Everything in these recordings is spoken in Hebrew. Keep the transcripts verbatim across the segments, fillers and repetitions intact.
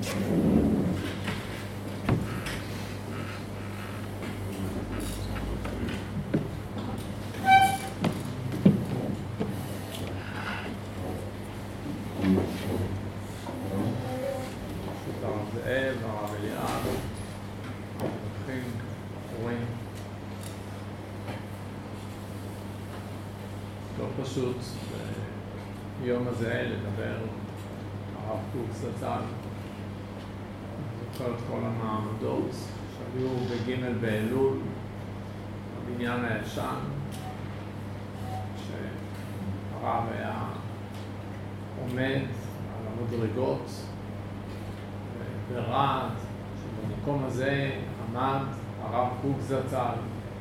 פשוט ביום הזה לדבר הרב קוק זצ"ל, זוכר את כל המעמדות שהיו בג' באלול, הבניין הישן, שהרב היה עומד על המדרגות ברעד, שבמקום הזה עמד הרב קוק זצ"ל,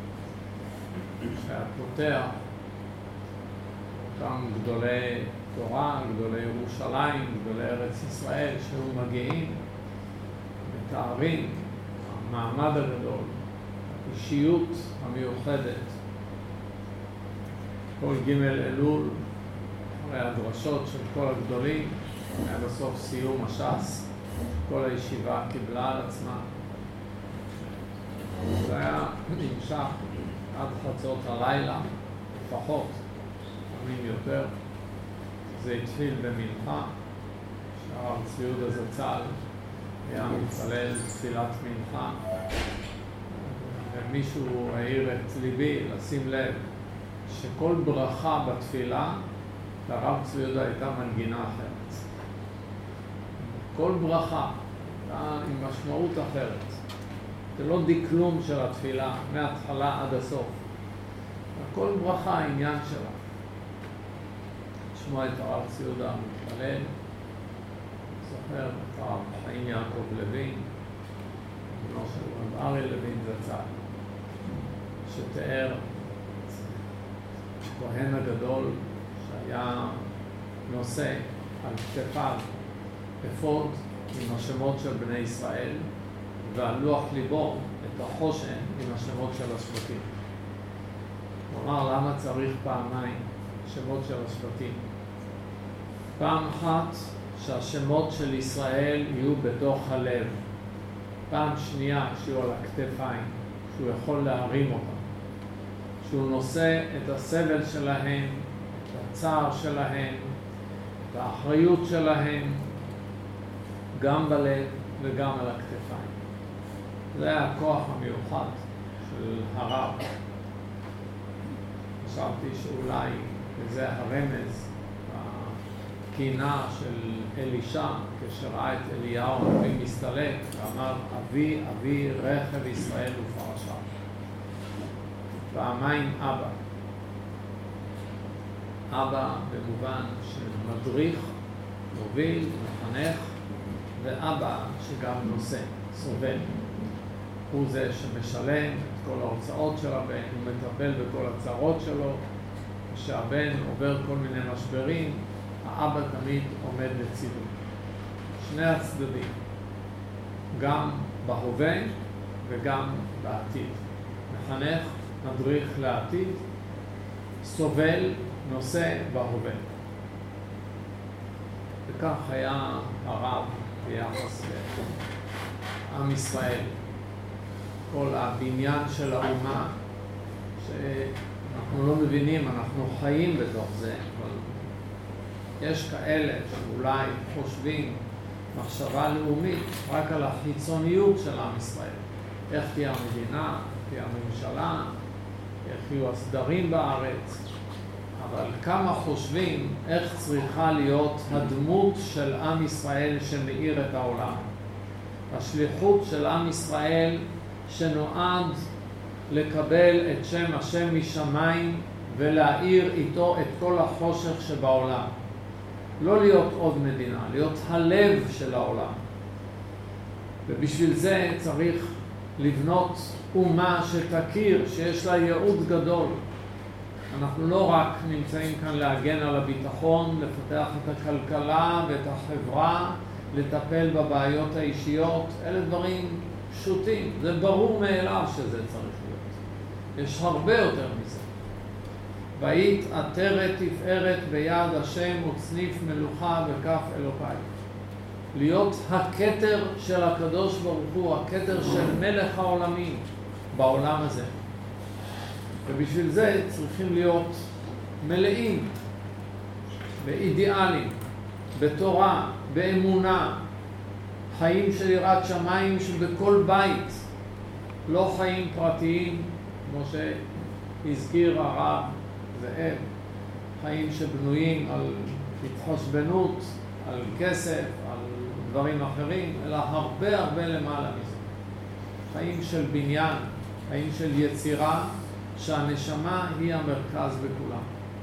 שהיה פותח אותם גדולי תורה, גדולי ירושלים, גדולי ארץ ישראל, שהיו מגיעים, מתארים המעמד הגדול, האישיות המיוחדת. כל ג' אלול, אחרי הדרשות של כל הגדולים, היה בסוף סיום הש"ס, כל הישיבה קיבלה על עצמה. זה היה נמשך עד חצות הלילה, לפחות. יותר. זה התחיל במנחה, שהרב צבי יהודה זצ"ל היה מתפלל תפילת מנחה, ומישהו העיר את ליבי לשים לב שכל ברכה בתפילה לרב צבי יהודה הייתה מנגינה אחרת. כל ברכה הייתה עם משמעות אחרת. זה לא דקלום של התפילה מההתחלה עד הסוף. כל ברכה העניין שלה. לשמוע את הרב צבי יהודה מתפלל, זוכר את הרב חיים יעקב לוין, בנו של רב אריה לוין זצ"ל, שתיאר את הכהן הגדול שהיה נושא על כתפיו אפוד עם השמות של בני ישראל, ועל לוח ליבו את החושן עם השמות של השבטים. הוא אמר, למה צריך פעמיים שמות של השבטים? פעם אחת שהשמות של ישראל יהיו בתוך הלב, פעם שנייה שיהיו על הכתפיים, שהוא יכול להרים אותם, שהוא נושא את הסבל שלהם, את הצער שלהם, את האחריות שלהם, גם בלב וגם על הכתפיים. זה הכוח המיוחד של הרב. חשבתי שאולי זה הרמז, הקינה של אלישע, כשראה את אליהו הנביא מסתלק, ואמר, אבי, אבי, רכב ישראל ופרשה. פעמיים אבא. אבא במובן של מדריך, מוביל, מחנך, ואבא שגם נושא, סובל. הוא זה שמשלם את כל ההוצאות של הבן, הוא מטפל בכל הצרות שלו, כשהבן עובר כל מיני משברים, האבא תמיד עומד לצידו. שני הצדדים, גם בהווה וגם בעתיד. מחנך, מדריך לעתיד, סובל, נושא בהווה. וכך היה הרב ביחס לעם ישראל. כל הבניין של האומה, שאנחנו לא מבינים, אנחנו חיים בתוך זה, אבל יש כאלה שאולי חושבים מחשבה לאומית רק על החיצוניות של עם ישראל. איך תהיה המדינה, תהיה הממשלה, איך יהיו הסדרים בארץ, אבל כמה חושבים איך צריכה להיות הדמות של עם ישראל שמאיר את העולם. השליחות של עם ישראל שנועד לקבל את שם השם משמיים ולהאיר איתו את כל החושך שבעולם. לא להיות עוד מדינה, להיות הלב של העולם. ובשביל זה צריך לבנות אומה שתכיר שיש לה ייעוד גדול. אנחנו לא רק נמצאים כאן להגן על הביטחון, לפתח את הכלכלה ואת החברה, לטפל בבעיות האישיות, אלה דברים פשוטים. זה ברור מאליו שזה צריך להיות. יש הרבה יותר מזה. והיית עטרת תפארת ביד השם וצניף מלוכה בכף אלוקיי. להיות הכתר של הקדוש ברוך הוא, הכתר של מלך העולמים בעולם הזה. ובשביל זה צריכים להיות מלאים באידיאלים, בתורה, באמונה, חיים של יראת שמיים שבכל בית, לא חיים פרטיים, כמו שהזכיר הרב זאב, חיים שבנויים על התחשבנות, על כסף, על דברים אחרים, אלא הרבה הרבה למעלה מזה. חיים של בניין, חיים של יצירה, שהנשמה היא המרכז בכולם.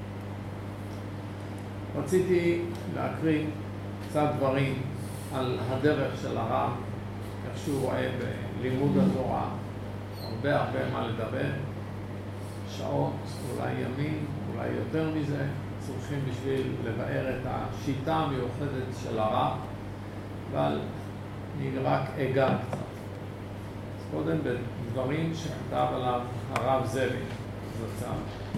רציתי להקריא קצת דברים על הדרך של הרב, איך שהוא רואה בלימוד התורה, הרבה הרבה מה לדבר, שעות, אולי ימים, אולי יותר מזה, צריכים בשביל לבאר את השיטה המיוחדת של הרב, אבל אני רק אגע קצת. אז קודם בדברים שכתב עליו הרב זאבי, זצ"ל,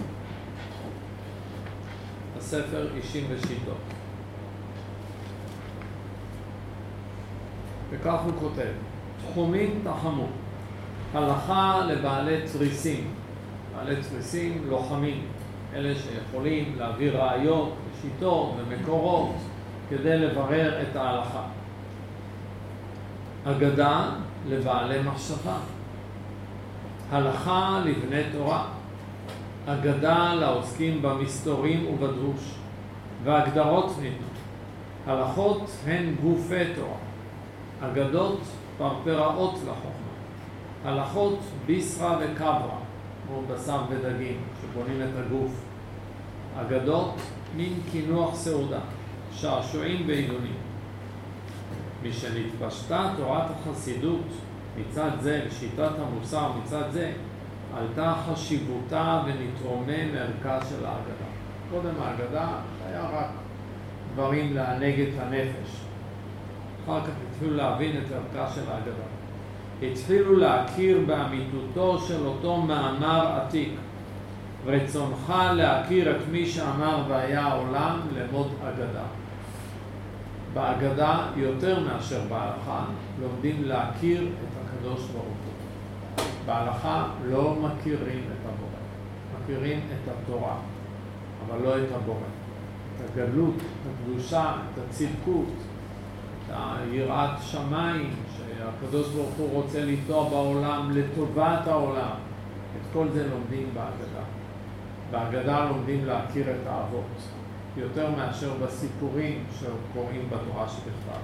הספר אישים ושיטות. וכך הוא כותב: תחומים תחמו, הלכה לבעלי תריסים, בעלי תריסים לוחמים, אלה שיכולים להביא ראיות ושיטות ומקורות כדי לברר את ההלכה. אגדה לבעלי מחשבה, הלכה לבני תורה, אגדה לעוסקים במסתורים ובדרוש, והגדרות ניתנו. הלכות הן גופי תורה, אגדות פרפראות לחוכמה, הלכות ביסרה וקברה, כמו בשר ודגים שבונים את הגוף, אגדות מין כינוח סעודה, שעשועים ועידונים. משנתפשטה תורת החסידות מצד זה ושיטת המוסר מצד זה, עלתה חשיבותה ונתרומם מערכה של האגדה. קודם האגדה היה רק דברים להנהג את הנפש. אחר כך התחילו להבין את ערכה של האגדה. התחילו להכיר באמיתותו של אותו מאמר עתיק. רצונך להכיר את מי שאמר והיה העולם למוד אגדה. באגדה יותר מאשר בהלכה לומדים להכיר את הקדוש ברוך הוא. בהלכה לא מכירים את הבורא, מכירים את התורה, אבל לא את הבורא. את הגדלות, את הקדושה, את הצדקות, את היראת שמיים שהקדוש ברוך הוא רוצה לטוע בעולם לטובת העולם. את כל זה לומדים בהגדה. בהגדה לומדים להכיר את האבות, יותר מאשר בסיפורים שקוראים בתורה שבכתב.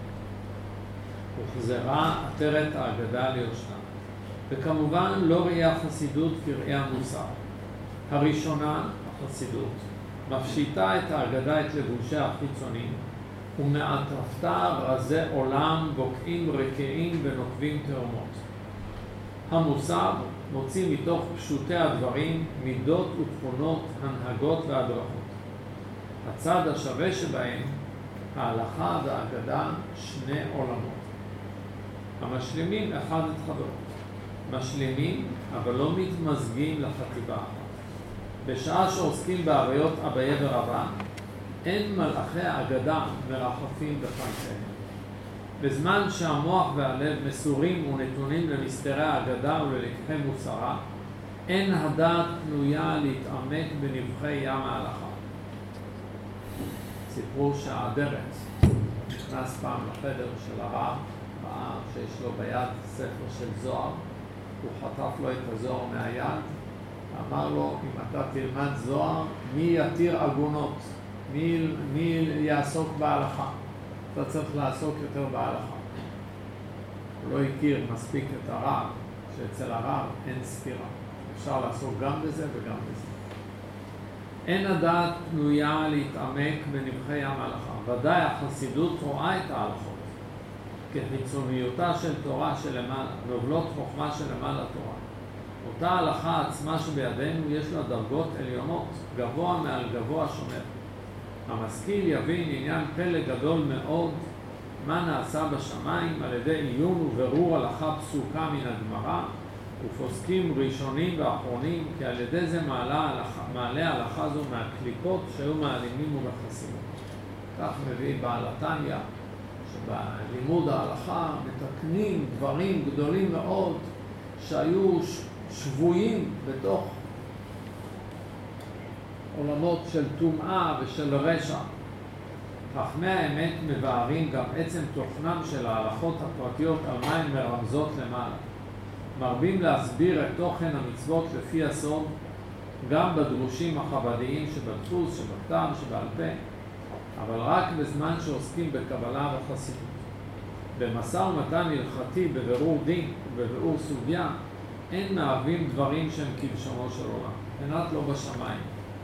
וחזרה עטרת האגדה ליושנה. וכמובן לא ראי החסידות כראי המוסר. הראשונה, החסידות, מפשיטה את האגדה את לבושי החיצונים, ומעטפתה רזי עולם בוקעים רקעים ונוקבים תאומות. המוסר מוציא מתוך פשוטי הדברים מידות ותכונות, הנהגות והדרכות. הצד השווה שבהם, ההלכה והאגדה שני עולמות. המשלימים אחד את חברו. משלימים, אבל לא מתמזגים לחטיבה אחת. בשעה שעוסקים בעריות אביה ורבא, אין מלאכי האגדה מרחפים בפנתיהם. בזמן שהמוח והלב מסורים ונתונים למסתרי האגדה וללקחי מוסרה, אין הדעת פנויה להתעמק בנבחי ים ההלכה. סיפרו שהאדרת נכנס פעם לחדר של הרב, ראה שיש לו ביד ספר של זוהר, הוא חטף לו את הזוהר מהיד, אמר לו, אם אתה תלמד זוהר, מי יתיר עגונות? מי, מי יעסוק בהלכה? אתה צריך לעסוק יותר בהלכה. הוא לא הכיר מספיק את הרב, שאצל הרב אין ספירה. אפשר לעסוק גם בזה וגם בזה. אין הדעת פנויה להתעמק בנבחי ים ההלכה. ודאי החסידות רואה את ההלכות כחיצוניותה של תורה שלמעלה, נובלות חוכמה שלמעלה תורה. אותה ההלכה עצמה שבידינו יש לה דרגות עליונות, גבוה מעל גבוה שומר. המשכיל יבין עניין פלא גדול מאוד מה נעשה בשמיים על ידי עיון וברור הלכה פסוקה מן הגמרא, ופוסקים ראשונים ואחרונים, כי על ידי זה מעלה הלכה, מעלה ההלכה זו מהקליפות שהיו מעלימים ומכסים. כך מביא בעל התניא, שבלימוד ההלכה מתקנים דברים גדולים מאוד שהיו שבויים בתוך עולמות של טומאה ושל רשע. חכמי האמת מבארים גם עצם תוכנם של ההלכות הפרטיות על מה הן מרמזות למעלה. מרבים להסביר את תוכן המצוות לפי הסוד, גם בדרושים החבדיים שבדפוס, שבכתב, שבעל פה, אבל רק בזמן שעוסקים בקבלה וחסידות. במשא ומתן הלכתי, בבירור דין ובבירור סוגיה, אין מהווים דברים שהם כלשונו של עולם, מבחינת לא בשמיים.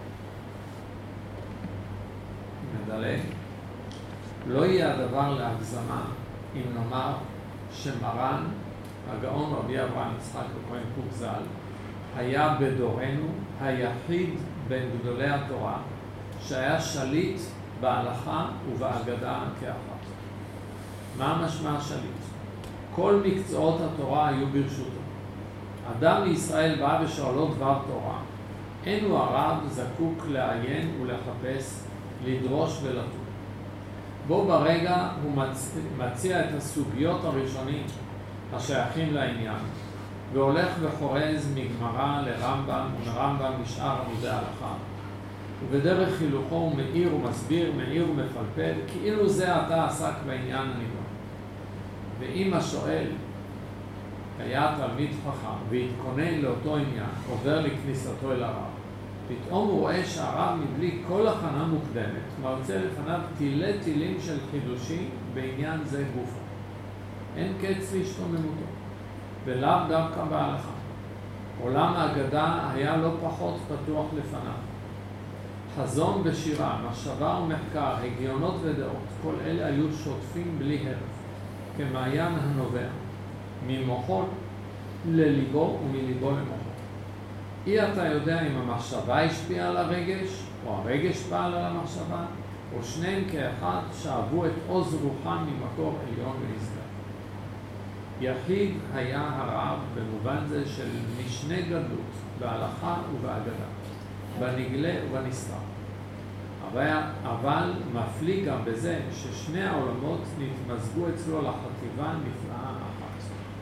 מדלג. לא יהיה הדבר להגזמה אם נאמר שמרן, הגאון רבי אברהם יצחק הכהן קוק ז"ל, היה בדורנו היחיד בין גדולי התורה שהיה שליט בהלכה ובאגדה כאחת. מה משמע שליט? כל מקצועות התורה היו ברשותו. אדם מישראל בא ושואלו דבר תורה, אין הוא הרב זקוק לעיין ולחפש, לדרוש ולטור. בו ברגע הוא מצ... מציע את הסוגיות הראשונים השייכים לעניין, והולך וחורז מגמרא לרמב"ם ומרמב"ם לשאר עמודי ההלכה. ובדרך חילוכו הוא מאיר ומסביר, מאיר ומפלפל, כאילו זה אתה עסק בעניין הנידון. ואם השואל היה תלמיד חכם והתכונן לאותו עניין, עובר לכניסתו אל הרב, פתאום הוא רואה שהרב מבלי כל הכנה מוקדמת מרצה לפניו תילי תילים של חידושים בעניין זה גופו. אין קץ להשתוממותו, ולאו דווקא בהלכה. עולם האגדה היה לא פחות פתוח לפניו. חזון בשירה, מחשבה ומחקר, הגיונות ודעות, כל אלה היו שוטפים בלי הרף, כמעיין הנובע, ממוחו לליבו ומליבו למוחו. אי אתה יודע אם המחשבה השפיעה על הרגש, או הרגש פעל על המחשבה, או שניהם כאחד שאהבו את עוז רוחם ממקור עליון ונשגב. יחיד היה הרב במובן זה של משנה גדלות, בהלכה ובאגדה, בנגלה ובנסתר. אבל, אבל מפליא גם בזה ששני העולמות נתמזגו אצלו לחטיבה נפלאה אחת.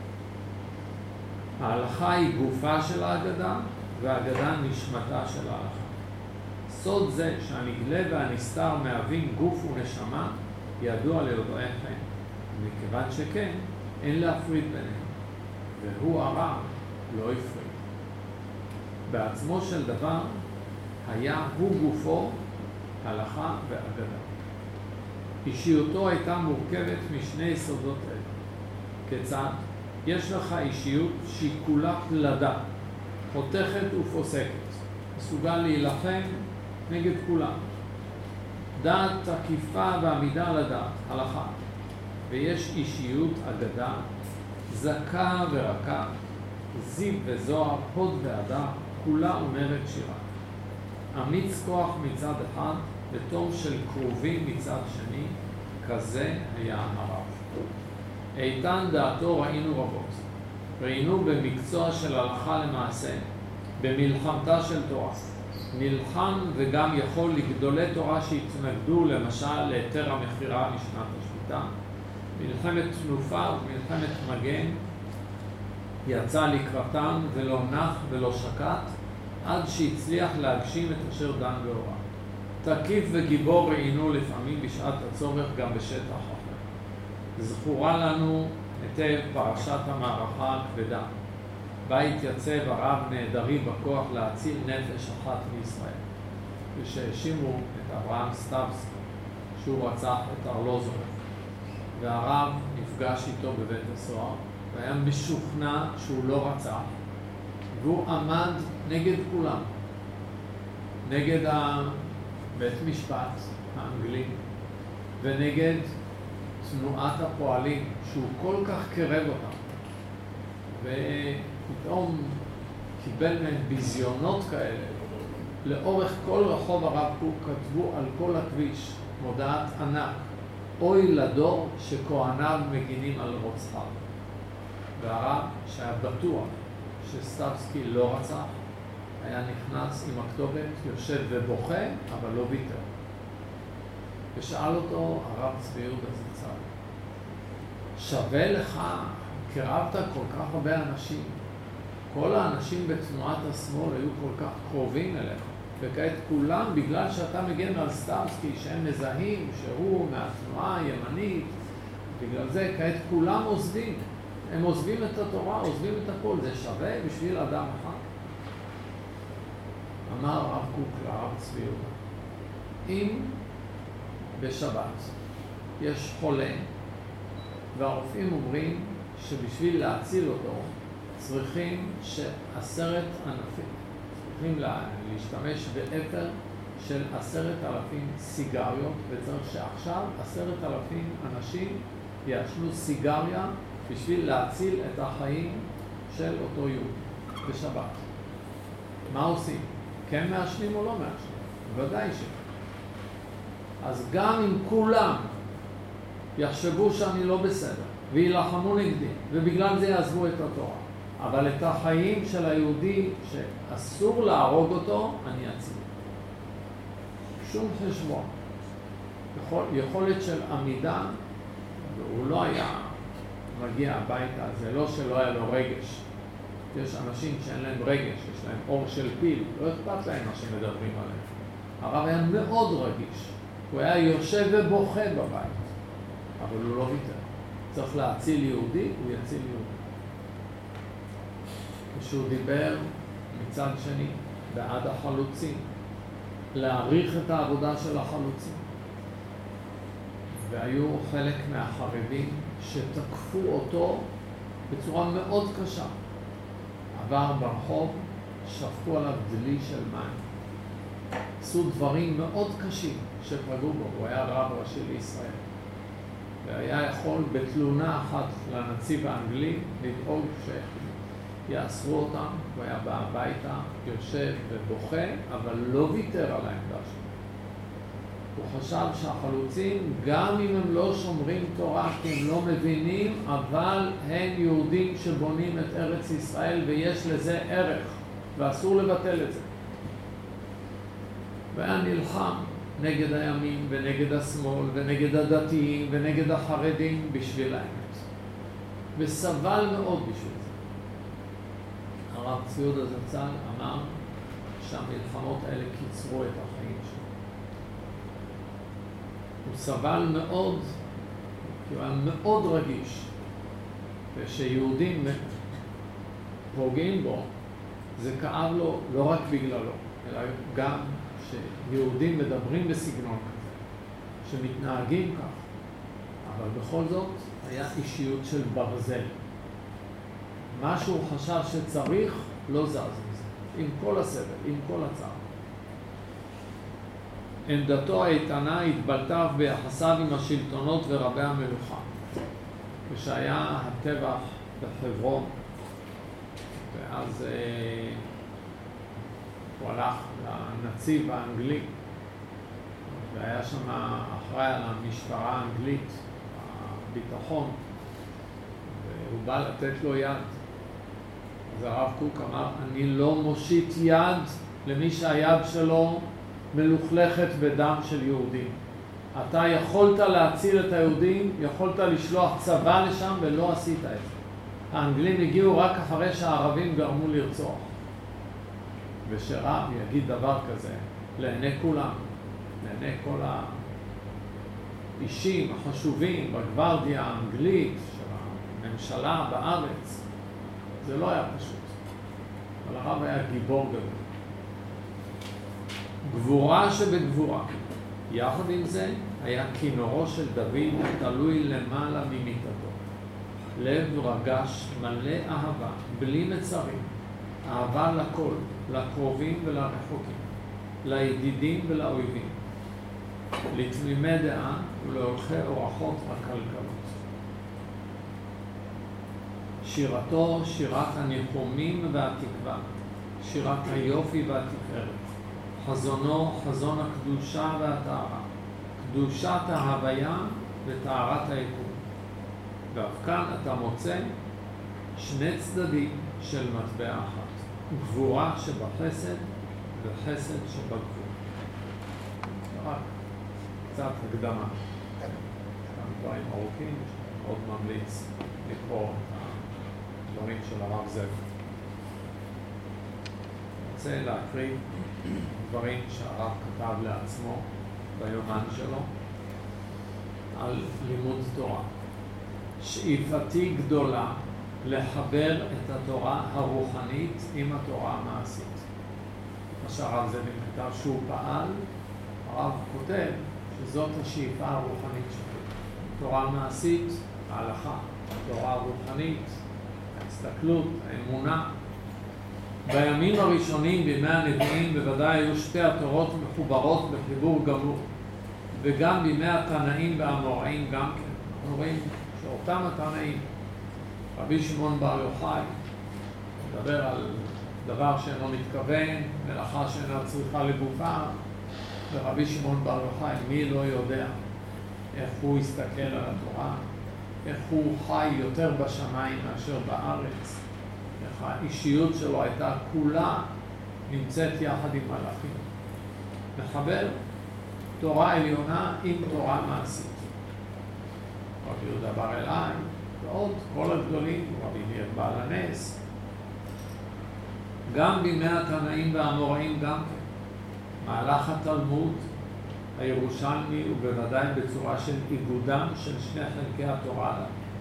ההלכה היא גופה של האגדה, והאגדה נשמתה של ההלכה. סוד זה שהנגלה והנסתר מהווים גוף ונשמה ידוע ליודעי חן. מכיוון שכן, אין להפריד ביניהם, והוא הרב לא הפריד. בעצמו של דבר היה הוא גופו הלכה ואגדה. אישיותו הייתה מורכבת משני יסודות אלה. כיצד? יש לך אישיות שהיא כולה פלדה, חותכת ופוסקת, מסוגל להילחם נגד כולם. דעת תקיפה ועמידה לדעת, הלכה. ויש אישיות אגדה, זכה ורכה, זיו וזוהר, הוד והדר, כולה אומרת שירה. אמיץ כוח מצד אחד, ותום של קרובים מצד שני, כזה היה הרב. איתן דעתו ראינו רבות. ראינו במקצוע של הלכה למעשה, במלחמתה של תורה. נלחם וגם יכול לגדולי תורה שהתנגדו למשל ליתר המכירה משנת השמיטה. מלחמת תנופה ומלחמת מגן יצא לקראתם ולא נח ולא שקט עד שהצליח להגשים את אשר דן בהוראה. תקיף וגיבור ראינו לפעמים בשעת הצורך גם בשטח אחר. זכורה לנו היטב פרשת המערכה הכבדה, בה התייצב הרב נהדרי בכוח להציל נפש אחת מישראל, ושהאשימו את אברהם סטבסקי שהוא רצח את ארלוזורוב, והרב נפגש איתו בבית הסוהר והיה משוכנע שהוא לא רצח, והוא עמד נגד כולם, נגד בית משפט האנגלי ונגד תנועת הפועלים שהוא כל כך קרב אותם, ופתאום קיבל מהם ביזיונות כאלה. לאורך כל רחוב הרב קוק כתבו על כל הכביש מודעת ענק, אוי לדור שכהניו מגינים על רוצחיו. והרב שהיה בטוח שסטבסקי לא רצח, היה נכנס עם הכתובת, יושב ובוכה, אבל לא ויתר. ושאל אותו הרב צבי יהודה זצ"ל, שווה לך, קרבת כל כך הרבה אנשים. כל האנשים בתנועת השמאל היו כל כך קרובים אליך. וכעת כולם, בגלל שאתה מגן על סטרסקי, שהם מזהים שהוא מהתנועה הימנית, בגלל זה כעת כולם עוזבים. הם עוזבים את התורה, עוזבים את הכל. זה שווה בשביל אדם אחד. אמר הרב קוק לרב צבי יהודה, אם בשבת יש חולה, והרופאים אומרים שבשביל להציל אותו צריכים שעשרת ענפים, צריכים להשתמש באפר של עשרת אלפים סיגריות, וצריך שעכשיו עשרת אלפים אנשים יעשנו סיגריה בשביל להציל את החיים של אותו יהודי בשבת. מה עושים? כן מעשנים או לא מעשנים? ודאי ש... אז גם אם כולם יחשבו שאני לא בסדר וילחמו נגדי ובגלל זה יעזבו את התורה, אבל את החיים של היהודי שאסור להרוג אותו, אני אציל. שום חשבון. יכול, יכולת של עמידה, והוא לא היה מגיע הביתה, זה לא שלא היה לו רגש. יש אנשים שאין להם רגש, יש להם אור של פיל, לא אכפת להם מה שמדברים עליהם. הרב היה מאוד רגיש. הוא היה יושב ובוכה בבית, אבל הוא לא ויתר. צריך להציל יהודי, הוא יציל יהודי. כשהוא דיבר מצד שני בעד החלוצים, להעריך את העבודה של החלוצים. והיו חלק מהחרדים שתקפו אותו בצורה מאוד קשה. עבר ברחוב, שפכו עליו דלי של מים. עשו דברים מאוד קשים שפגעו בו. הוא היה רב ראשי לישראל. והיה יכול בתלונה אחת לנציב האנגלי לדאוג שיאסרו אותם. הוא היה בא הביתה, יושב ובוכה, אבל לא ויתר על העמדה שלו. הוא חשב שהחלוצים, גם אם הם לא שומרים תורה, כי הם לא מבינים, אבל הם יהודים שבונים את ארץ ישראל, ויש לזה ערך, ואסור לבטל את זה. והיה נלחם נגד הימין, ונגד השמאל, ונגד הדתיים, ונגד החרדים, בשביל האמת. וסבל מאוד בשביל זה. הרב צבי יהודה זצ"ל אמר שהמלחמות האלה קיצרו את החיים שלו. הוא סבל מאוד, כי הוא היה מאוד רגיש, ושיהודים פוגעים בו, זה כאב לו לא רק בגללו, אלא גם שיהודים מדברים בסגנון כזה, שמתנהגים כך, אבל בכל זאת היה אישיות של ברזל. מה שהוא חשב שצריך, לא זז מזה, עם כל הסבל, עם כל הצער. עמדתו האיתנה התבלטה ביחסיו עם השלטונות ורבי המלוכה. כשהיה הטבח בחברון, ואז אה, הוא הלך לנציב האנגלי, והיה שם אחראי על המשטרה האנגלית, הביטחון, והוא בא לתת לו יד. אז הרב קוק אמר, אני לא מושיט יד למי שהיד שלו מלוכלכת בדם של יהודים. אתה יכולת להציל את היהודים, יכולת לשלוח צבא לשם ולא עשית את זה. האנגלים הגיעו רק אחרי שהערבים גרמו לרצוח. ושרב יגיד דבר כזה לעיני כולם, לעיני כל האישים החשובים בגוורדיה האנגלית של הממשלה בארץ, זה לא היה פשוט. אבל הרב היה גיבור גדול. גבורה שבגבורה. יחד עם זה היה כינורו של דוד תלוי למעלה ממיטתו. לב רגש מלא אהבה, בלי מצרים. אהבה לכל, לקרובים ולרחוקים, לידידים ולאויבים, לתמימי דעה ולאורחי אורחות הכלכלות. שירתו שירת הניחומים והתקווה, שירת היופי והתפארת. חזונו חזון הקדושה והטהרה, קדושת ההוויה וטהרת היקום. ואף כאן אתה מוצא שני צדדים של מטבע אחת, גבורה שבחסד וחסד שבגבורה. רק קצת הקדמה, כמה דברים ארוכים. מאוד ממליץ לקרוא את הדברים של הרב זאב. אני רוצה להקריא דברים שהרב כתב לעצמו ביומן שלו על לימוד תורה. שאיפתי גדולה לחבר את התורה הרוחנית עם התורה המעשית. מה שהרב זאב כתב שהוא פעל, הרב כותב שזאת השאיפה הרוחנית שלו. תורה מעשית, ההלכה, תורה רוחנית, ההסתכלות, האמונה. בימים הראשונים, בימי הנביאים, בוודאי היו שתי התורות מחוברות בחיבור גמור. וגם בימי התנאים והאמוראים גם כן. אנחנו רואים שאותם התנאים, רבי שמעון בר יוחאי, מדבר על דבר שאינו מתכוון, מלאכה שאינה צריכה לגופה, ורבי שמעון בר יוחאי, מי לא יודע איך הוא הסתכל על התורה, איך הוא חי יותר בשמיים מאשר בארץ, איך האישיות שלו הייתה כולה נמצאת יחד עם מלאכים. מחבר תורה עליונה עם תורה מעשית. רבי יהודה בר אלעאי, ועוד כל הגדולים, רבי מאיר בעל הנס, גם בימי התנאים והאמוראים גם כן. מהלך התלמוד, הירושלמי, ובוודאי בצורה של איגודם של שני חלקי התורה.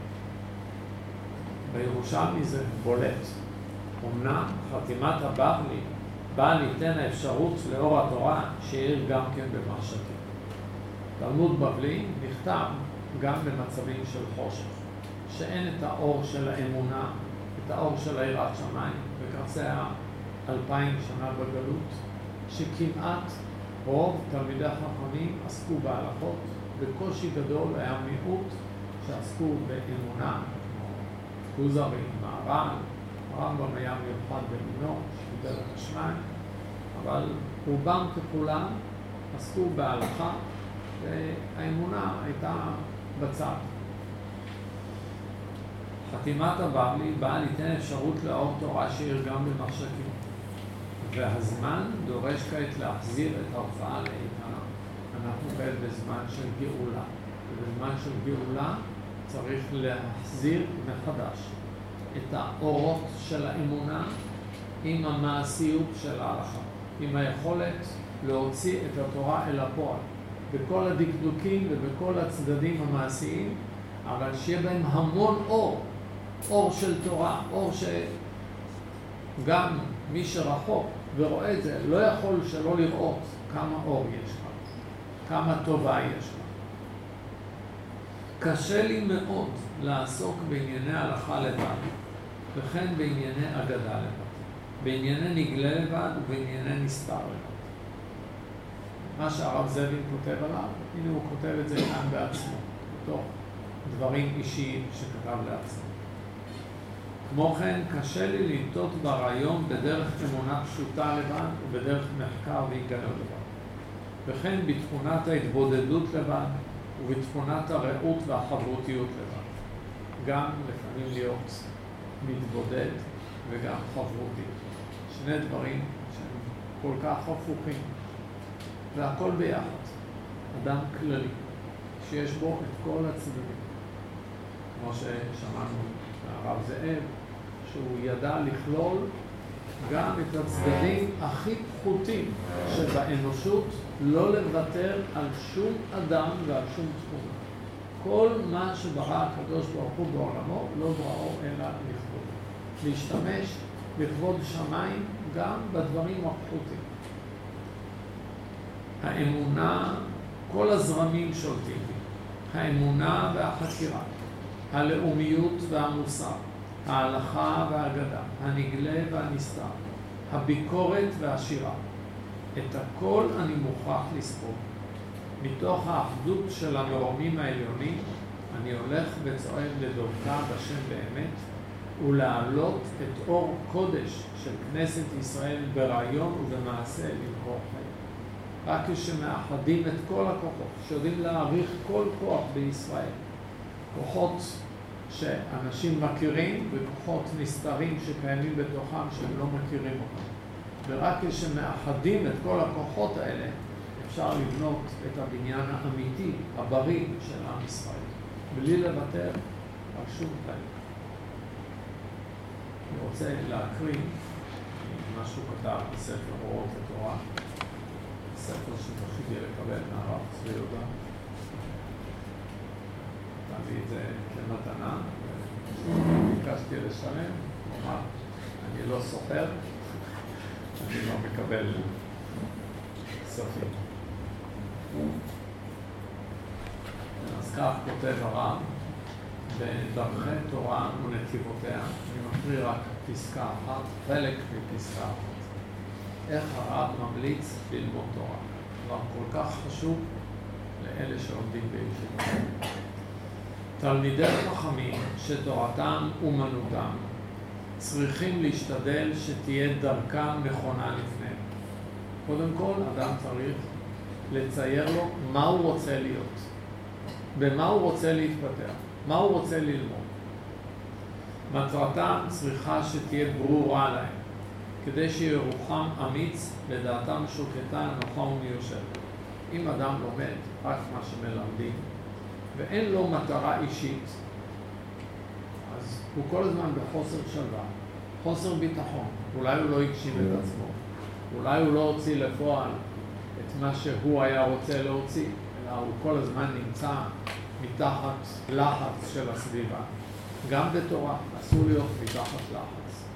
בירושלמי זה בולט. אמנם חתימת הבבלי באה ליתן האפשרות לאור התורה שיעיר גם כן במחשכים. תלמוד בבלי נכתב גם במצבים של חושך, שאין את האור של האמונה, את האור של היראת שמיים, וכך זה היה אלפיים שנה בגלות, שכמעט רוב תלמידי החכמים עסקו בהלכות, בקושי גדול היה מיעוט שעסקו באמונה, כמו כוזרי, מהר"ל, הרמב"ם היה מיוחד במינו, שקיבל את השניים, אבל רובם ככולם עסקו בהלכה, והאמונה הייתה בצד. חתימת הבבלי באה ליתן אפשרות לאור תורה שיעיר גם במחשכים. והזמן דורש כעת להחזיר את ההופעה לאיתנה. אנחנו כעת בזמן של גאולה. ובזמן של גאולה צריך להחזיר מחדש את האורות של האמונה עם המעשיות של ההלכה. עם היכולת להוציא את התורה אל הפועל. בכל הדקדוקים ובכל הצדדים המעשיים, אבל שיהיה בהם המון אור. אור של תורה, אור שגם מי שרחוק ורואה את זה לא יכול שלא לראות כמה אור יש לה, כמה טובה יש לה. קשה לי מאוד לעסוק בענייני הלכה לבד, וכן בענייני אגדה לבד, בענייני נגלה לבד ובענייני נסתר לבד. מה שהרב זאבים כותב עליו, הנה הוא כותב את זה כאן בעצמו, בתוך דברים אישיים שכתב לעצמו. כמו כן, קשה לי לנטות ברעיון בדרך אמונה פשוטה לבד ובדרך מחקר והיגיון לבד. וכן בתכונת ההתבודדות לבד ובתכונת הרעות והחברותיות לבד. גם לפעמים להיות מתבודד וגם חברותי. שני דברים שהם כל כך הפוכים. והכל ביחד. אדם כללי, שיש בו את כל הצדדים. כמו ששמענו מהרב זאב, שהוא ידע לכלול גם את הצדדים הכי פחותים שבאנושות, לא לוותר על שום אדם ועל שום תחום. כל מה שברא הקדוש ברוך הוא בעולמו, לא בראו אלא לכבוד. להשתמש בכבוד שמיים גם בדברים הפחותים. האמונה, כל הזרמים שולטים בי. האמונה והחקירה, הלאומיות והמוסר, ההלכה והאגדה, הנגלה והנסתר, הביקורת והשירה. את הכל אני מוכרח לספור. מתוך האחדות של המרומים העליונים, אני הולך וצועד לדורכה בשם באמת, ולהעלות את אור קודש של כנסת ישראל ברעיון ובמעשה למקור חיים. רק כשמאחדים את כל הכוחות, שיודעים להעריך כל כוח בישראל, כוחות שאנשים מכירים וכוחות נסתרים שקיימים בתוכם שהם לא מכירים אותם. ורק כשמאחדים את כל הכוחות האלה, אפשר לבנות את הבניין האמיתי, הבריא של עם ישראל. בלי לוותר על שום חלק. אני רוצה להקריא מה שהוא כתב בספר אורות התורה, ספר שזכיתי לקבל מהרב צבי יהודה. נתן לי את זה כמתנה, וביקשתי לשלם, הוא אמר, אני לא סוחר, אני לא מקבל כספים. אז כך כותב הרב, בדרכי תורה ונתיבותיה, אני מקריא רק פסקה אחת, חלק מפסקה אחת. איך הרב ממליץ ללמוד תורה. דבר כל כך חשוב לאלה שלומדים בישיבה. תלמידי חכמים שתורתם אומנותם צריכים להשתדל שתהיה דרכם נכונה לפניהם. קודם כל, אדם צריך לצייר לו מה הוא רוצה להיות, במה הוא רוצה להתפתח, מה הוא רוצה ללמוד. מטרתם צריכה שתהיה ברורה להם, כדי שיהיה רוחם אמיץ ודעתם שוקטה, נוחה ומיושבת. אם אדם לומד רק מה שמלמדים, ואין לו מטרה אישית, אז הוא כל הזמן בחוסר שלווה, חוסר ביטחון. אולי הוא לא הגשים את עצמו, אולי הוא לא הוציא לפועל את מה שהוא היה רוצה להוציא, אלא הוא כל הזמן נמצא מתחת לחץ של הסביבה. גם בתורה אסור להיות מתחת לחץ.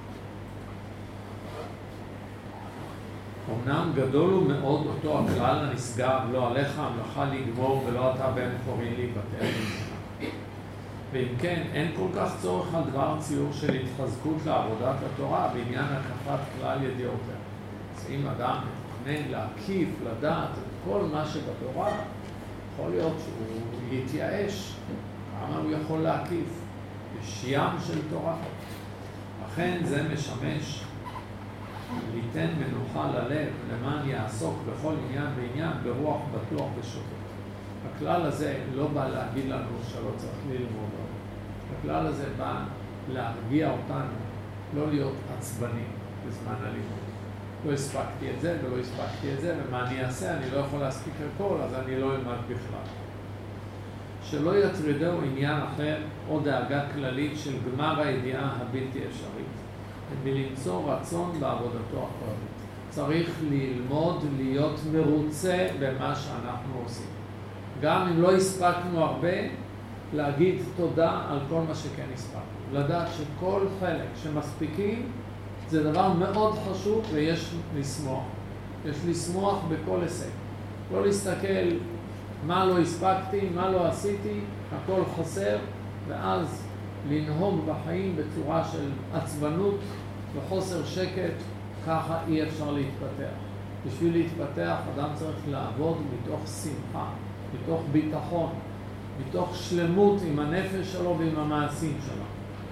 אמנם גדול הוא מאוד אותו הכלל הנשגב, לא עליך המלאכה לגמור ולא אתה בן חורין להיבטל. ואם כן, אין כל כך צורך על דבר ציור של התחזקות לעבודת התורה בעניין הקפת כלל ידיעותיה. אז אם אדם מתכנן להקיף, לדעת את כל מה שבתורה, יכול להיות שהוא יתייאש. כמה הוא יכול להקיף? יש ים של תורה. לכן זה משמש ליתן מנוחה ללב למען יעסוק בכל עניין ועניין ברוח בטוח ושוטט. הכלל הזה לא בא להגיד לנו שלא צריך ללמוד. הכלל הזה בא להרגיע אותנו, לא להיות עצבנים בזמן הלימוד. לא הספקתי את זה ולא הספקתי את זה, ומה אני אעשה? אני לא יכול להספיק הכל, אז אני לא אלמד בכלל. שלא יטרידהו עניין אחר או דאגה כללית של גמר הידיעה הבלתי אפשרית, ולמצוא רצון בעבודתו הפרטית. צריך ללמוד להיות מרוצה במה שאנחנו עושים. גם אם לא הספקנו הרבה, להגיד תודה על כל מה שכן הספקנו. לדעת שכל חלק שמספיקים זה דבר מאוד חשוב ויש לשמוח. יש לשמוח בכל הישג. לא להסתכל מה לא הספקתי, מה לא עשיתי, הכל חסר, ואז לנהוג בחיים בצורה של עצבנות וחוסר שקט, ככה אי אפשר להתפתח. בשביל להתפתח אדם צריך לעבוד מתוך שמחה, מתוך ביטחון, מתוך שלמות עם הנפש שלו ועם המעשים שלו.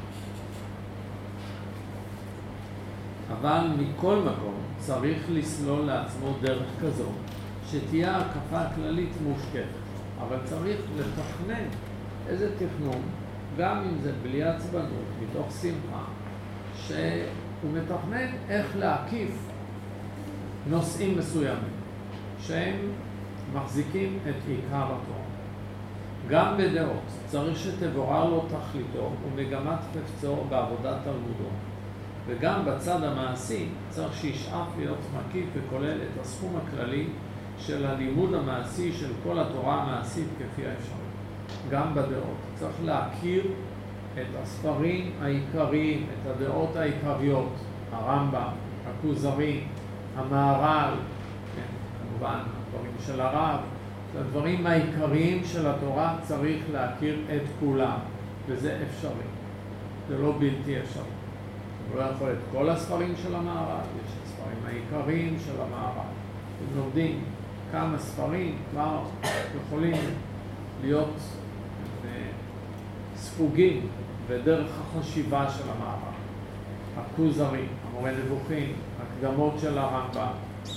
אבל מכל מקום צריך לסלול לעצמו דרך כזו, שתהיה הקפה כללית מושקפת. אבל צריך לתכנן איזה תכנון, גם אם זה בלי עצבנות, מתוך שמחה, שהוא מתכנן איך להקיף נושאים מסוימים, שהם מחזיקים את עיקר התורה. גם בדעות צריך שתבורר לו תכליתו ומגמת חפצו בעבודת תלמודו. וגם בצד המעשי צריך שישאף להיות מקיף וכולל את הסכום הכללי של הלימוד המעשי של כל התורה המעשית כפי האפשרי. גם בדעות צריך להכיר את הספרים העיקריים, את הדעות העיקריות, הרמב"ם, הכוזרי, המהר"ל, כן, כמובן הדברים של הרב, את הדברים העיקריים של התורה צריך להכיר את כולם, וזה אפשרי, זה לא בלתי אפשרי. הוא לא יכול את כל הספרים של המהר"ל, יש את הספרים העיקריים של המהר"ל. אם לומדים כמה ספרים, כבר יכולים להיות ספוגים בדרך החשיבה של המהר"ל. הכוזרי, המורה נבוכים, הקדמות של הרמב"ם,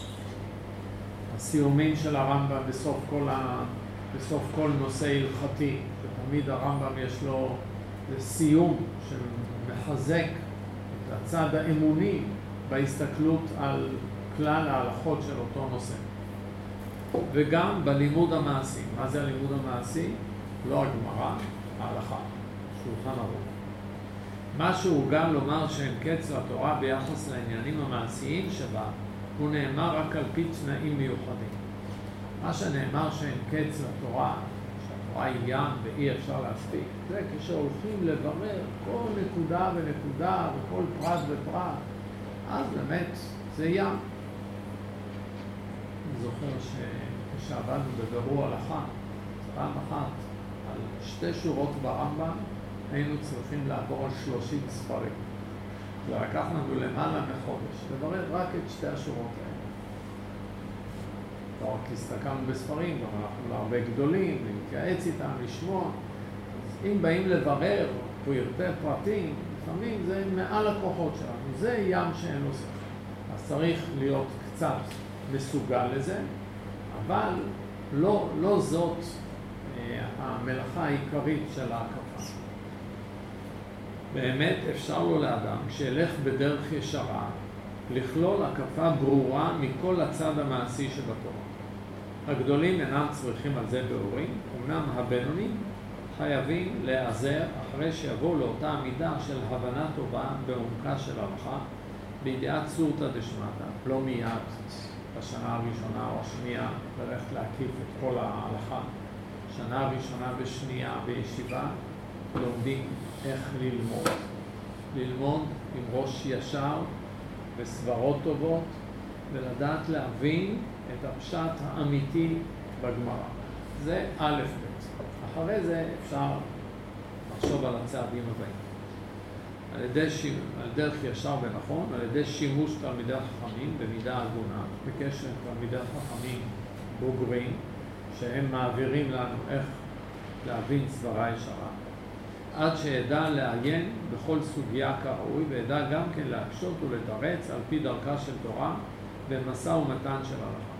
הסיומים של הרמב"ם בסוף כל, ה... בסוף כל נושא הלכתי, ותמיד הרמב"ם יש לו סיום שמחזק את הצד האמוני בהסתכלות על כלל ההלכות של אותו נושא. וגם בלימוד המעשי. מה זה הלימוד המעשי? לא הגמרא, ההלכה. שולחן ערוך. מה שהורגל לומר שאין קץ לתורה ביחס לעניינים המעשיים שבה, הוא נאמר רק על פי תנאים מיוחדים. מה שנאמר שאין קץ לתורה, שהתורה היא ים ואי אפשר להספיק, זה כשהולכים לברר כל נקודה ונקודה וכל פרט ופרט, אז באמת זה ים. אני זוכר שכשעבדנו בבירור הלכה, פעם אחת על שתי שורות ברמב"ם, היינו צריכים לעבור על שלושים ספרים. ולקח לנו למעלה מחודש, לברר רק את שתי השורות האלה. לא רק הסתכלנו בספרים, גם אנחנו להרבה גדולים, להתייעץ איתם, לשמוע. אז אם באים לברר פרטי פרטים, לפעמים זה מעל הכוחות שלנו. זה ים שאין לו סוף. אז צריך להיות קצת מסוגל לזה, אבל לא, לא זאת אה, המלאכה העיקרית של ההקפה. באמת אפשר לו לאדם, כשילך בדרך ישרה, לכלול הקפה ברורה מכל הצד המעשי שבתורה. הגדולים אינם צריכים על זה באורים, אמנם הבינונים חייבים להיעזר אחרי שיבואו לאותה עמידה של הבנה טובה בעומקה של הלכה, בידיעת סורתא דשמטא, לא מיד בשנה הראשונה או השנייה ללכת להקיף את כל ההלכה. שנה ראשונה ושנייה בישיבה לומדים איך ללמוד. ללמוד עם ראש ישר וסברות טובות ולדעת להבין את הפשט האמיתי בגמרא. זה א' ב'. אחרי זה אפשר לחשוב על הצעדים הבאים. על ידי שימוש, על דרך ישר ונכון, על ידי שימוש תלמידי החכמים במידה הגונה, בקשר עם תלמידי החכמים בוגרים, שהם מעבירים לנו איך להבין סברה ישרה, עד שידע לעיין בכל סוגיה כראוי, וידע גם כן להקשות ולתרץ על פי דרכה של תורה במשא ומתן של הלכה.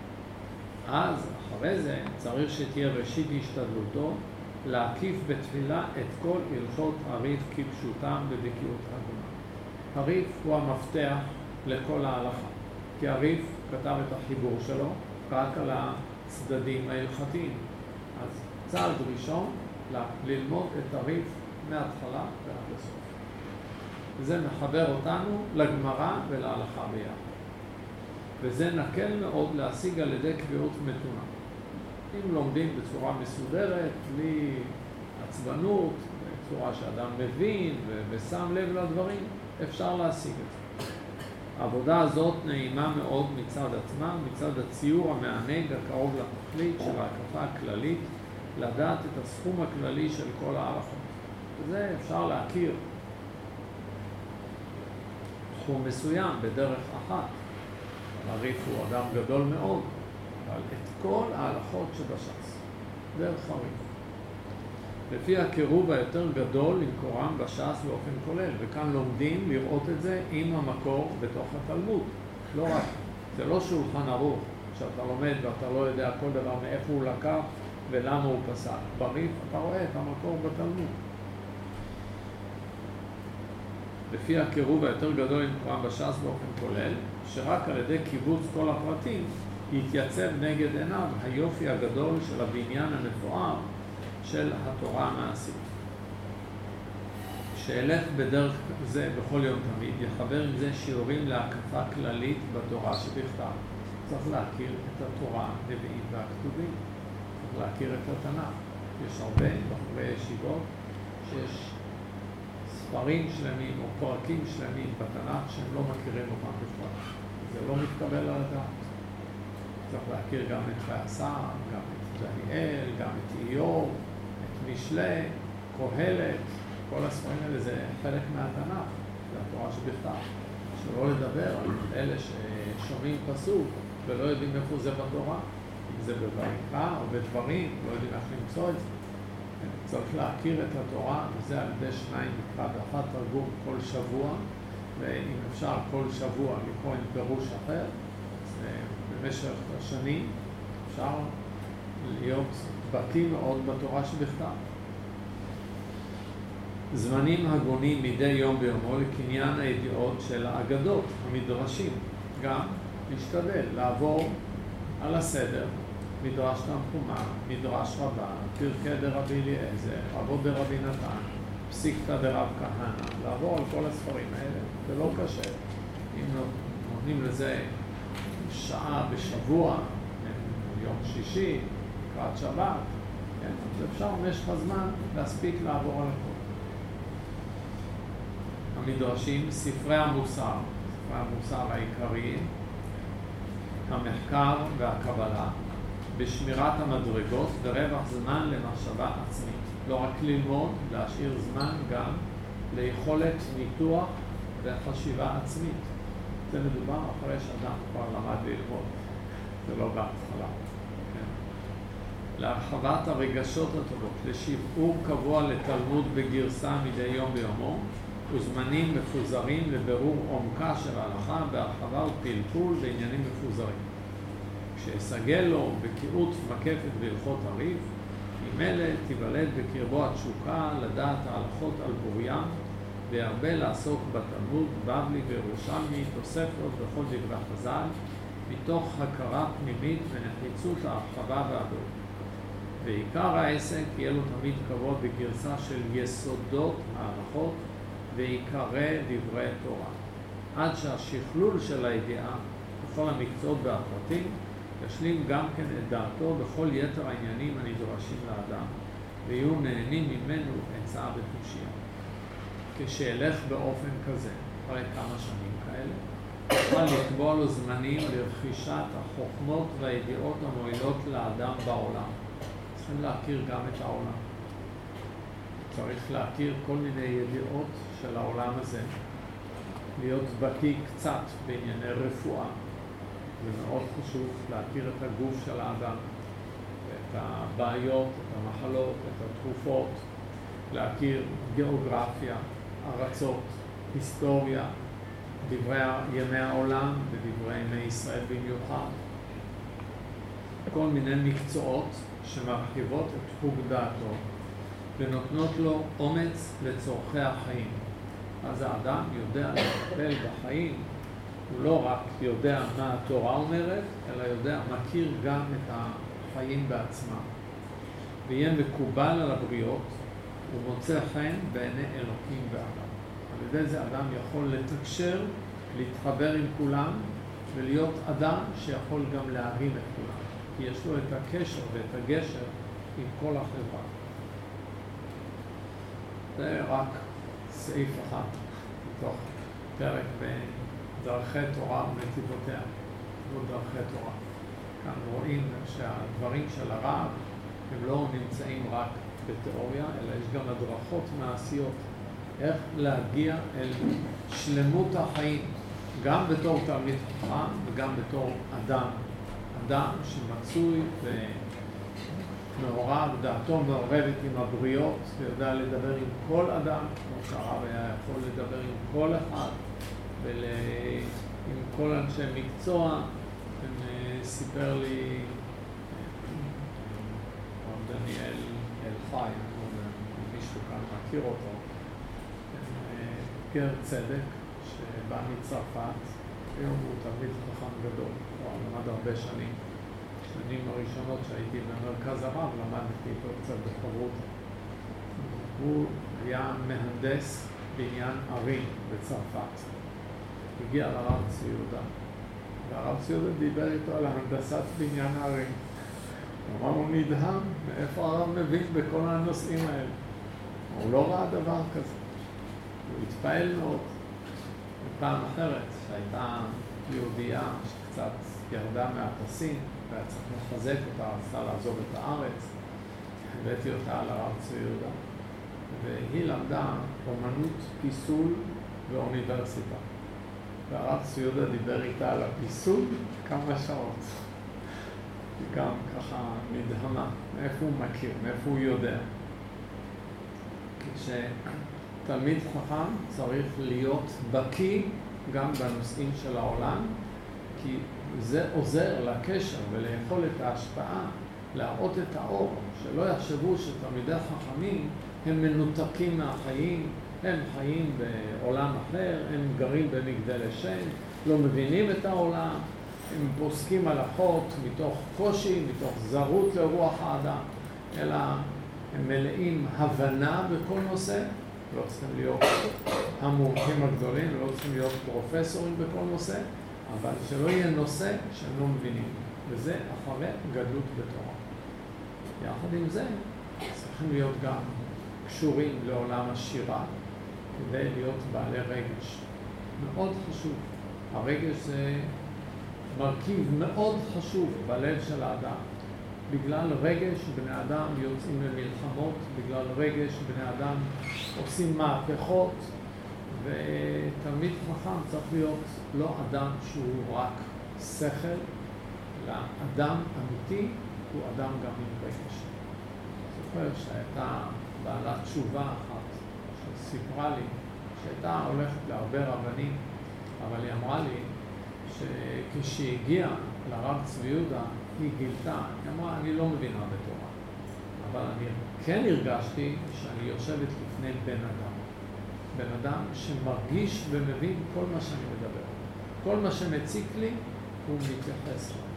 אז אחרי זה צריך שתהיה ראשית השתדלותו להקיף בתפילה את כל הלכות הריף כפשוטם בבקיאות הגונה. הריף הוא המפתח לכל ההלכה, כי הריף כתב את החיבור שלו רק על הצדדים ההלכתיים. אז צעד ראשון ללמוד את הריף מההתחלה ועד הסוף. וזה מחבר אותנו לגמרא ולהלכה ביחד. וזה נקל מאוד להשיג על ידי קביעות מתונה. אם לומדים בצורה מסודרת, בלי עצבנות, בצורה שאדם מבין ושם לב לדברים, אפשר להשיג את זה. העבודה הזאת נעימה מאוד מצד עצמה, מצד הציור המענג הקרוב לתכלית של ההקפה הכללית, לדעת את הסכום הכללי של כל ההלכות. וזה אפשר להכיר תחום מסוים בדרך אחת. הריף הוא אדם גדול מאוד, אבל את כל ההלכות שבש"ס, דרך הריף. לפי הקירוב היותר גדול למקורם בש"ס באופן כולל, וכאן לומדים לראות את זה עם המקור בתוך התלמוד. לא רק, זה לא שולחן ערוך, שאתה לומד ואתה לא יודע כל דבר מאיפה הוא לקח ולמה הוא פסק. בריף אתה רואה את המקור בתלמוד. לפי הקירוב היותר גדול למקורם בש"ס באופן כולל, שרק על ידי קיבוץ כל הפרטים יתייצב נגד עיניו היופי הגדול של הבניין המפואר של התורה המעשית. שאלך בדרך זה בכל יום תמיד, יחבר עם זה שיעורים להקפה כללית בתורה שבכתב. צריך להכיר את התורה, הנביאים והכתובים. צריך להכיר את התנ"ך. יש הרבה בחורי ישיבות שיש ספרים שלמים או פרקים שלמים בתנ"ך שהם לא מכירים אותם בכלל. זה לא מתקבל על הדעת. צריך להכיר גם את חייסר, גם את דניאל, גם את איוב, את משלי, קהלת. כל הספרים האלה זה חלק מהתנ"ך, זה התורה שבכתב. שלא לדבר על אלה ששומעים פסוק ולא יודעים איפה זה בתורה. אם זה בויקרא או בדברים, לא יודעים איך למצוא את זה. צריך להכיר את התורה, וזה על ידי שניים נקרא באחת תרגום כל שבוע, ואם אפשר כל שבוע לקרוא עם פירוש אחר, אז במשך השנים אפשר להיות בקיא מאוד בתורה שבכתב. זמנים הגונים מדי יום ביומו לקניין הידיעות של האגדות, המדרשים. גם להשתדל לעבור על הסדר, מדרש תנחומא, מדרש רבה, פרקי דרבי אליעזר, אבות דרבי נתן, פסיקתא דרב כהנא, לעבור על כל הספרים האלה, זה לא קשה. אם נותנים לזה שעה בשבוע, יום שישי, קראת שבת, כן, אז אפשר במשך הזמן להספיק לעבור על הכל. המדרשים, ספרי המוסר, ספרי המוסר העיקריים, המחקר והקבלה, בשמירת המדרגות ורווח זמן למחשבה עצמית. לא רק ללמוד, להשאיר זמן גם ליכולת ניתוח וחשיבה עצמית. זה מדובר אחרי שאדם כבר למד ללמוד, זה לא בהתחלה. כן. להרחבת הרגשות הטובות, לשבעור קבוע לתלמוד בגרסה מדי יום ביומו, וזמנים מפוזרים לבירור עומקה של ההלכה בהרחבה ופלפול בעניינים מפוזרים. כשסגל לו בקיאות מקפת בהלכות הריב, עם אלה תיוולד בקרבו התשוקה לדעת ההלכות על בוריים, והרבה לעסוק בתלמוד, בבלי וירושלמי, תוספות וכל דברי חז"ל, מתוך הכרה פנימית ונחיצות ההרחבה והבירור. ועיקר העסק יהיה לו תמיד כבוד בגרסה של יסודות ההלכות ועיקרי דברי תורה, עד שהשכלול של הידיעה בכל המקצועות והפרטים ישלים גם כן את דעתו בכל יתר העניינים הנדרשים לאדם, ויהיו נהנים ממנו עצה ותושייה. כשילך באופן כזה, אחרי כמה שנים כאלה, יוכל לקבוע לו זמנים לרכישת החוכמות והידיעות המועילות לאדם בעולם. צריכים להכיר גם את העולם. צריך להכיר כל מיני ידיעות של העולם הזה, להיות בקיא קצת בענייני רפואה. זה מאוד חשוב להכיר את הגוף של האדם, את הבעיות, את המחלות, את התרופות, להכיר גיאוגרפיה, ארצות, היסטוריה, דברי ימי העולם ודברי ימי ישראל במיוחד. כל מיני מקצועות שמרחיבות את חוג דעתו ונותנות לו אומץ לצורכי החיים. אז האדם יודע לטפל בחיים, הוא לא רק יודע מה התורה אומרת, אלא יודע, מכיר גם את החיים בעצמם. ויהיה מקובל על הבריות, הוא מוצא חן בעיני אלוקים ואדם. על ידי זה אדם יכול לתקשר, להתחבר עם כולם, ולהיות אדם שיכול גם להרים את כולם. כי יש לו את הקשר ואת הגשר עם כל החברה. זה רק סעיף אחד, מתוך פרק בדרכי תורה ונתיבותיה, לא דרכי תורה. כאן רואים שהדברים של הרב הם לא נמצאים רק בתיאוריה, אלא יש גם הדרכות מעשיות, איך להגיע אל שלמות החיים, גם בתור תלמיד חכם וגם בתור אדם, אדם שמצוי ומעורב, דעתו מעורבת עם הבריות, ויודע לדבר עם כל אדם, כמו שהרב היה יכול לדבר עם כל אחד, ועם כל אנשי מקצוע. סיפר לי דניאל אלחי, מישהו כאן מכיר אותו, גר צדק שבא מצרפת, היום הוא תלמיד חכם גדול, הוא למד הרבה שנים. שנים הראשונות שהייתי במרכז הרב, למדתי איתו קצת בחברות. הוא היה מהנדס בניין ערים בצרפת. הגיע לרב צבי יהודה, והרב צבי יהודה דיבר איתו על הנדסת בניין הערים. הוא אמר, הוא נדהם מאיפה הרב מבין בכל הנושאים האלה. הוא לא ראה דבר כזה. הוא התפעל מאוד. בפעם אחרת, שהייתה יהודייה שקצת ירדה מהפסים, והיה צריך לחזק אותה, רצתה לעזוב את הארץ, הבאתי אותה על הרב צבי יהודה, והיא למדה אומנות פיסול באוניברסיטה. והרב צבי יהודה דיבר איתה על הפיסול כמה שעות. היא גם ככה נדהמה, מאיפה הוא מכיר, מאיפה הוא יודע. כשתלמיד חכם צריך להיות בקיא גם בנושאים של העולם, כי זה עוזר לקשר וליכולת ההשפעה, להראות את האור, שלא יחשבו שתלמידי חכמים הם מנותקים מהחיים, הם חיים בעולם אחר, הם גרים במגדל השם, לא מבינים את העולם, הם פוסקים הלכות מתוך קושי, מתוך זרות לרוח האדם, אלא הם מלאים הבנה בכל נושא, לא צריכים להיות המומחים הגדולים, לא צריכים להיות פרופסורים בכל נושא, אבל שלא יהיה נושא שהם לא מבינים. וזה אחרי גדלות בתורה. יחד עם זה, צריכים להיות גם קשורים לעולם השירה, כדי להיות בעלי רגש. מאוד חשוב. הרגש זה מרכיב מאוד חשוב בלב של האדם. בגלל רגש בני אדם יוצאים למלחמות, בגלל רגש בני אדם עושים מהפכות, ותלמיד חכם צריך להיות לא אדם שהוא רק שכל, אלא אדם אמיתי הוא אדם גם עם רגש. זוכר שהייתה בעלת תשובה אחת שסיפרה לי שהייתה הולכת להרבה רבנים, אבל היא אמרה לי שכשהיא הגיעה לרב צבי יהודה היא גילתה, היא אמרה, אני לא מבינה בתורה, אבל אני כן הרגשתי שאני יושבת לפני בן אדם. בן אדם שמרגיש ומבין כל מה שאני מדבר. כל מה שמציק לי, הוא מתייחס לו.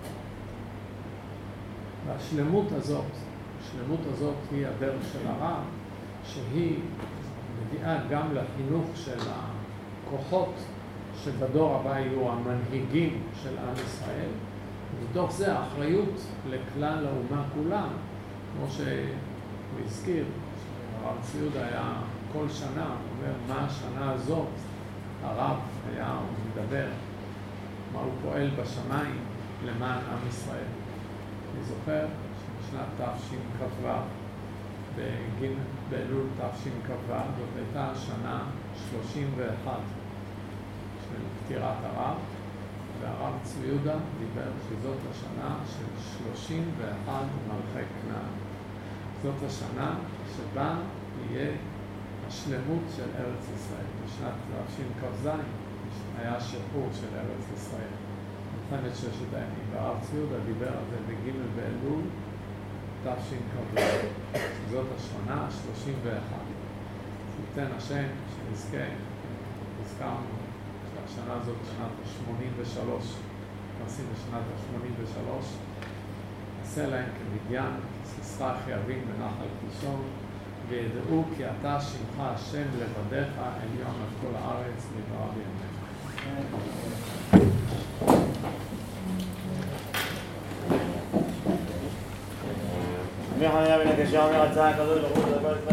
והשלמות הזאת, השלמות הזאת היא הדרך של הרב, שהיא מביאה גם לחינוך של הכוחות שבדור הבא יהיו המנהיגים של עם ישראל, ובתוך זה האחריות לכלל האומה כולה, כמו שהוא הזכיר, הרב צבי יהודה היה כל שנה, הוא אומר, מה השנה הזאת הרב היה, הוא מדבר, מה הוא פועל בשמיים למען עם ישראל. אני זוכר שבשנת תשכ"ו, באלול תשכ"ו, זאת הייתה השנה שלושים ואחת של פטירת הרב, והרב צבי יהודה דיבר שזאת השנה של שלושים ואחת מלכי כנען. זאת השנה שבה יהיה השלמות של ארץ ישראל. בשנת תשכ"ז היה השחרור של ארץ ישראל. מלחמת ששת הימים. והרב צבי יהודה דיבר על זה בג' באלול תשכ"ו. זאת השנה שלושים ואחת. ייתן השם שנזכה, הזכרנו שהשנה הזאת שנת ה-שמונים ושלוש, נכנסים לשנת ה-שמונים ושלוש, עשה להם כמדיין, כססך יבין בנחל קישון, וידעו כי אתה שמך השם לבדיך עליון על כל הארץ לדבר בימיך. מי חניה בן הקשה אומר הצעה כזאת